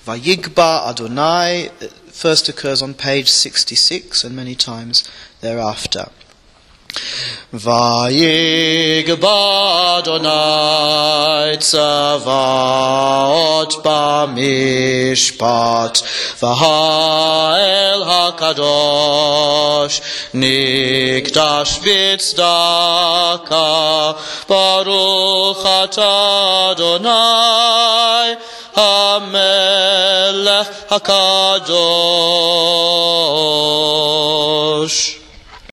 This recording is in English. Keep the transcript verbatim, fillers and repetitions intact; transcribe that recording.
Vayigba Adonai first occurs on page sixty-six and many times thereafter. Vayigba Adonai tzavaot b'mishpat v'ha'el hakadosh nikdash b'tzedaka baruch atah Adonai HaMelech HaKadosh